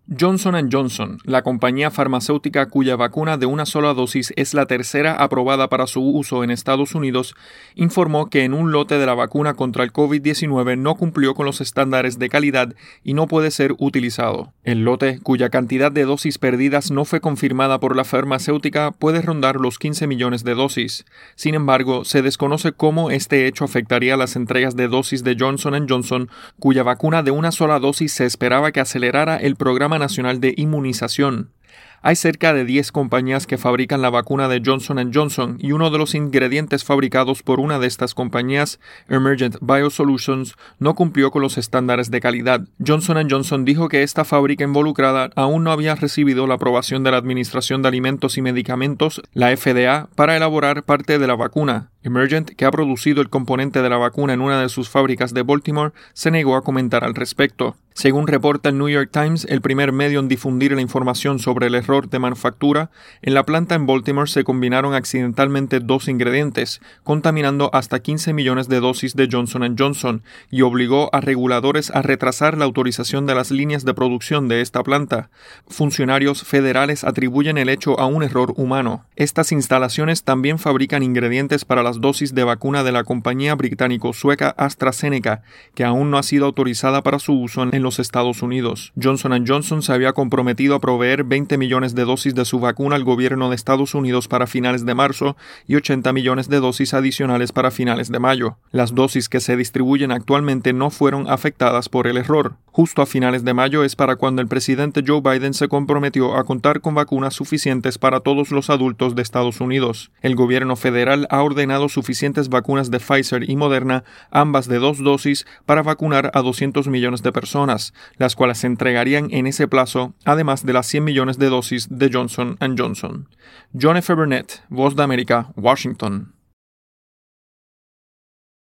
Johnson & Johnson, la compañía farmacéutica cuya vacuna de una sola dosis es la tercera aprobada para su uso en Estados Unidos, informó que en un lote de la vacuna contra el COVID-19 no cumplió con los estándares de calidad y no puede ser utilizado. El lote, cuya cantidad de dosis perdidas no fue confirmada por la farmacéutica, puede rondar los 15 millones de dosis. Sin embargo, se desconoce cómo este hecho afectaría las entregas de dosis de Johnson & Johnson, cuya vacuna de una sola dosis se esperaba que acelerara el Programa Nacional de Inmunización. Hay cerca de 10 compañías que fabrican la vacuna de Johnson & Johnson y uno de los ingredientes fabricados por una de estas compañías, Emergent BioSolutions, no cumplió con los estándares de calidad. Johnson & Johnson dijo que esta fábrica involucrada aún no había recibido la aprobación de la Administración de Alimentos y Medicamentos, la FDA, para elaborar parte de la vacuna. Emergent, que ha producido el componente de la vacuna en una de sus fábricas de Baltimore, se negó a comentar al respecto. Según reporta el New York Times, el primer medio en difundir la información sobre el error de manufactura, en la planta en Baltimore se combinaron accidentalmente dos ingredientes, contaminando hasta 15 millones de dosis de Johnson & Johnson, y obligó a reguladores a retrasar la autorización de las líneas de producción de esta planta. Funcionarios federales atribuyen el hecho a un error humano. Estas instalaciones también fabrican ingredientes para las dosis de vacuna de la compañía británico-sueca AstraZeneca, que aún no ha sido autorizada para su uso en los Estados Unidos. Johnson & Johnson se había comprometido a proveer 20 millones de dosis de su vacuna al gobierno de Estados Unidos para finales de marzo y 80 millones de dosis adicionales para finales de mayo. Las dosis que se distribuyen actualmente no fueron afectadas por el error. Justo a finales de mayo es para cuando el presidente Joe Biden se comprometió a contar con vacunas suficientes para todos los adultos de Estados Unidos. El gobierno federal ha ordenado suficientes vacunas de Pfizer y Moderna, ambas de 2 dosis, para vacunar a 200 millones de personas, las cuales se entregarían en ese plazo, además de las 100 millones de dosis de Johnson & Johnson. John F. Burnett, Voz de América, Washington.